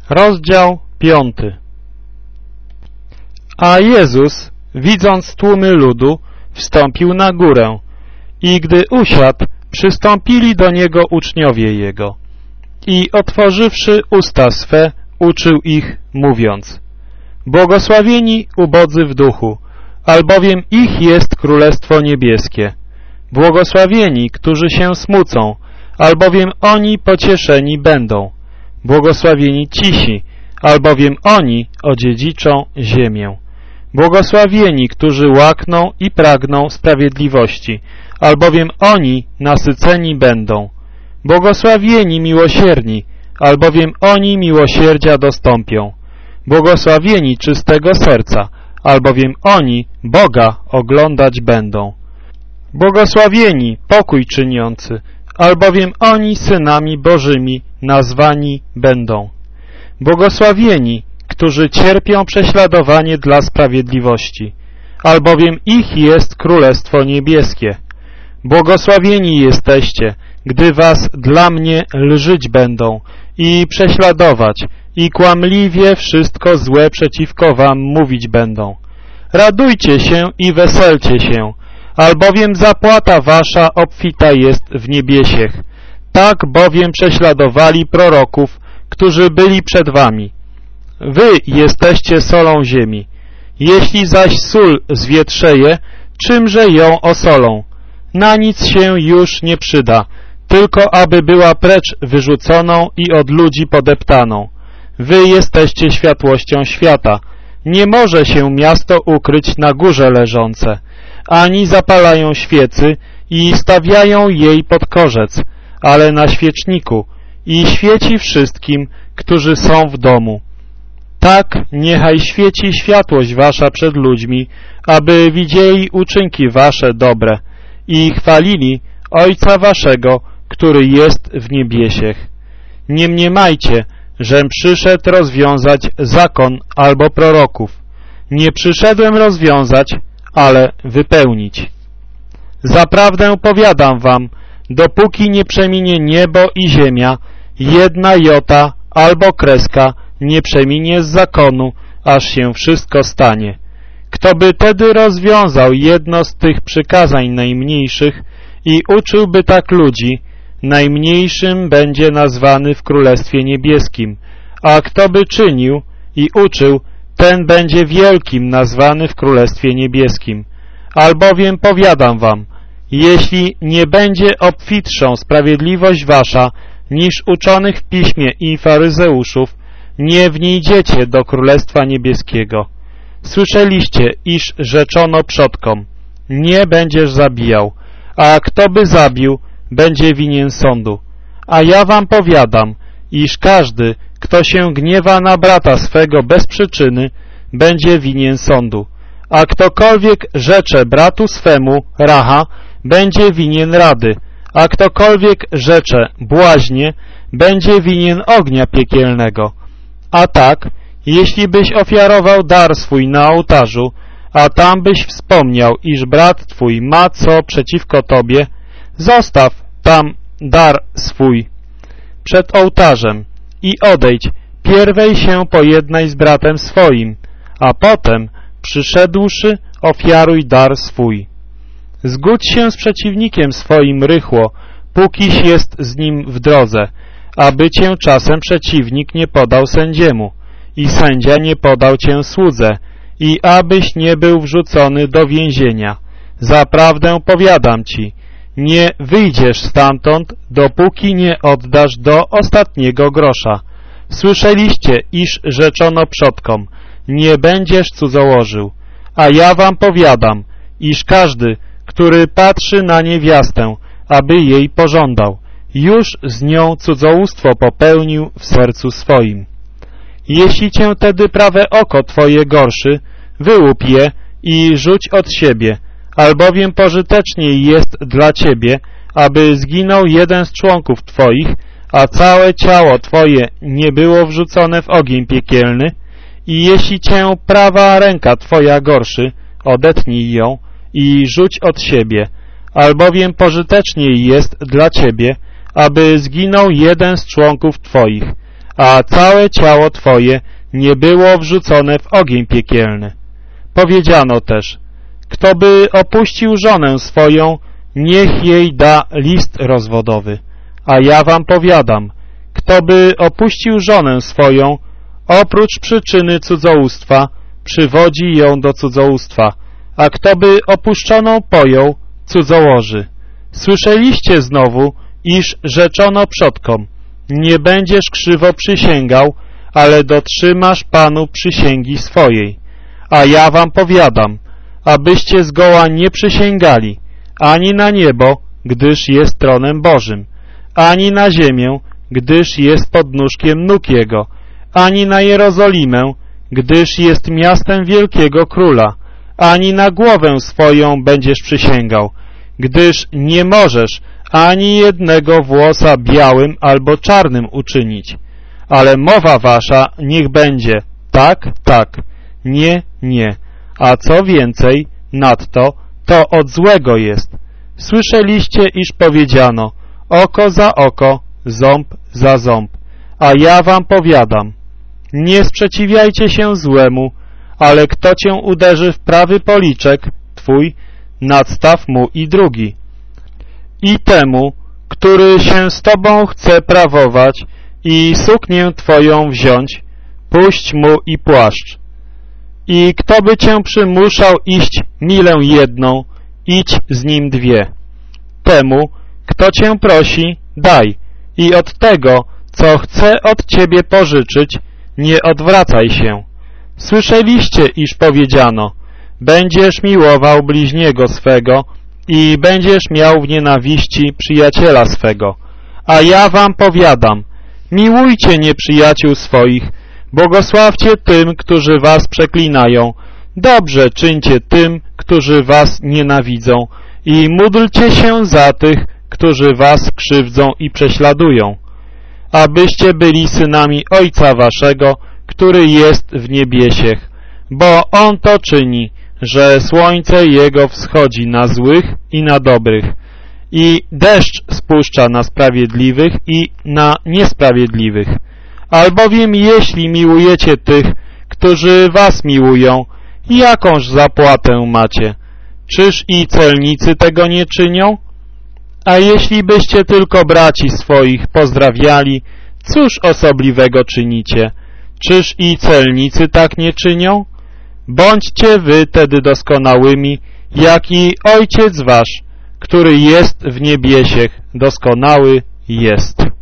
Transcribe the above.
Rozdział 5. A Jezus, widząc tłumy ludu, wstąpił na górę i gdy usiadł, przystąpili do Niego uczniowie Jego i otworzywszy usta swe, uczył ich, mówiąc: Błogosławieni ubodzy w duchu, albowiem ich jest Królestwo Niebieskie. Błogosławieni, którzy się smucą, albowiem oni pocieszeni będą. Błogosławieni cisi, albowiem oni odziedziczą ziemię. Błogosławieni, którzy łakną i pragną sprawiedliwości, albowiem oni nasyceni będą. Błogosławieni miłosierni, albowiem oni miłosierdzia dostąpią. Błogosławieni czystego serca, albowiem oni Boga oglądać będą. Błogosławieni pokój czyniący, albowiem oni synami Bożymi nazwani będą. Błogosławieni, którzy cierpią prześladowanie dla sprawiedliwości, albowiem ich jest Królestwo Niebieskie. Błogosławieni jesteście, gdy was dla mnie lżyć będą i prześladować i kłamliwie wszystko złe przeciwko wam mówić będą. Radujcie się i weselcie się, albowiem zapłata wasza obfita jest w niebiesiech. Tak bowiem prześladowali proroków, którzy byli przed wami. Wy jesteście solą ziemi. Jeśli zaś sól zwietrzeje, czymże ją osolą? Na nic się już nie przyda, tylko aby była precz wyrzuconą i od ludzi podeptaną. Wy jesteście światłością świata. Nie może się miasto ukryć na górze leżące, ani zapalają świecy i stawiają jej pod korzec, ale na świeczniku i świeci wszystkim, którzy są w domu. Tak niechaj świeci światłość wasza przed ludźmi, aby widzieli uczynki wasze dobre i chwalili Ojca waszego, który jest w niebiesiech. Nie mniemajcie, żem przyszedł rozwiązać zakon albo proroków. Nie przyszedłem rozwiązać, ale wypełnić. Zaprawdę powiadam wam, dopóki nie przeminie niebo i ziemia, jedna jota albo kreska nie przeminie z zakonu, aż się wszystko stanie. Kto by tedy rozwiązał jedno z tych przykazań najmniejszych i uczyłby tak ludzi, najmniejszym będzie nazwany w Królestwie Niebieskim, a kto by czynił i uczył, ten będzie wielkim nazwany w Królestwie Niebieskim. Albowiem powiadam wam, jeśli nie będzie obfitszą sprawiedliwość wasza niż uczonych w piśmie i faryzeuszów, nie wniedziecie do Królestwa Niebieskiego. Słyszeliście, iż rzeczono przodkom: nie będziesz zabijał, a kto by zabił, będzie winien sądu. A ja wam powiadam, iż każdy, kto się gniewa na brata swego bez przyczyny, będzie winien sądu. A ktokolwiek rzecze bratu swemu racha, będzie winien rady, a ktokolwiek rzecze błaźnie, będzie winien ognia piekielnego. A tak, jeśli byś ofiarował dar swój na ołtarzu, a tam byś wspomniał, iż brat twój ma co przeciwko tobie, zostaw tam dar swój przed ołtarzem i odejdź, pierwej się pojednaj z bratem swoim, a potem, przyszedłszy, ofiaruj dar swój. Zgódź się z przeciwnikiem swoim rychło, pókiś jest z nim w drodze, aby cię czasem przeciwnik nie podał sędziemu i sędzia nie podał cię słudze i abyś nie był wrzucony do więzienia. Zaprawdę powiadam ci, nie wyjdziesz stamtąd, dopóki nie oddasz do ostatniego grosza. Słyszeliście, iż rzeczono przodkom: nie będziesz cudzołożył. A ja wam powiadam, iż każdy, który patrzy na niewiastę, aby jej pożądał, już z nią cudzołóstwo popełnił w sercu swoim. Jeśli cię tedy prawe oko twoje gorszy, wyłup je i rzuć od siebie, albowiem pożyteczniej jest dla ciebie, aby zginął jeden z członków twoich, a całe ciało twoje nie było wrzucone w ogień piekielny. I jeśli cię prawa ręka twoja gorszy, odetnij ją i rzuć od siebie, albowiem pożyteczniej jest dla ciebie, aby zginął jeden z członków twoich, a całe ciało Twoje nie było wrzucone w ogień piekielny. Powiedziano też, kto by opuścił żonę swoją, niech jej da list rozwodowy. A ja wam powiadam, kto by opuścił żonę swoją, oprócz przyczyny cudzołóstwa, przywodzi ją do cudzołóstwa, a kto by opuszczoną pojął, cudzołoży. Słyszeliście znowu, iż rzeczono przodkom, nie będziesz krzywo przysięgał, ale dotrzymasz Panu przysięgi swojej. A ja wam powiadam, abyście zgoła nie przysięgali, ani na niebo, gdyż jest tronem Bożym, ani na ziemię, gdyż jest podnóżkiem nóg Jego, ani na Jerozolimę, gdyż jest miastem wielkiego króla, ani na głowę swoją będziesz przysięgał, gdyż nie możesz ani jednego włosa białym albo czarnym uczynić. Ale mowa wasza niech będzie tak, tak, nie, nie, a co więcej, nadto, to od złego jest. Słyszeliście, iż powiedziano, oko za oko, ząb za ząb. A ja wam powiadam, nie sprzeciwiajcie się złemu, ale kto cię uderzy w prawy policzek twój, nadstaw mu i drugi. I temu, który się z tobą chce prawować i suknię twoją wziąć, puść mu i płaszcz. I kto by cię przymuszał iść milę jedną, idź z nim dwie. Temu, kto cię prosi, daj i od tego, co chce od ciebie pożyczyć, nie odwracaj się. Słyszeliście, iż powiedziano, będziesz miłował bliźniego swego i będziesz miał w nienawiści przyjaciela swego. A ja wam powiadam, miłujcie nieprzyjaciół swoich, błogosławcie tym, którzy was przeklinają, dobrze czyńcie tym, którzy was nienawidzą i módlcie się za tych, którzy was krzywdzą i prześladują, abyście byli synami Ojca waszego, który jest w niebiesiech, bo On to czyni, że słońce Jego wschodzi na złych i na dobrych i deszcz spuszcza na sprawiedliwych i na niesprawiedliwych. Albowiem jeśli miłujecie tych, którzy was miłują, jakąż zapłatę macie? Czyż i celnicy tego nie czynią? A jeśli byście tylko braci swoich pozdrawiali, cóż osobliwego czynicie? Czyż i celnicy tak nie czynią? Bądźcie wy tedy doskonałymi, jak i Ojciec wasz, który jest w niebiesiech, doskonały jest.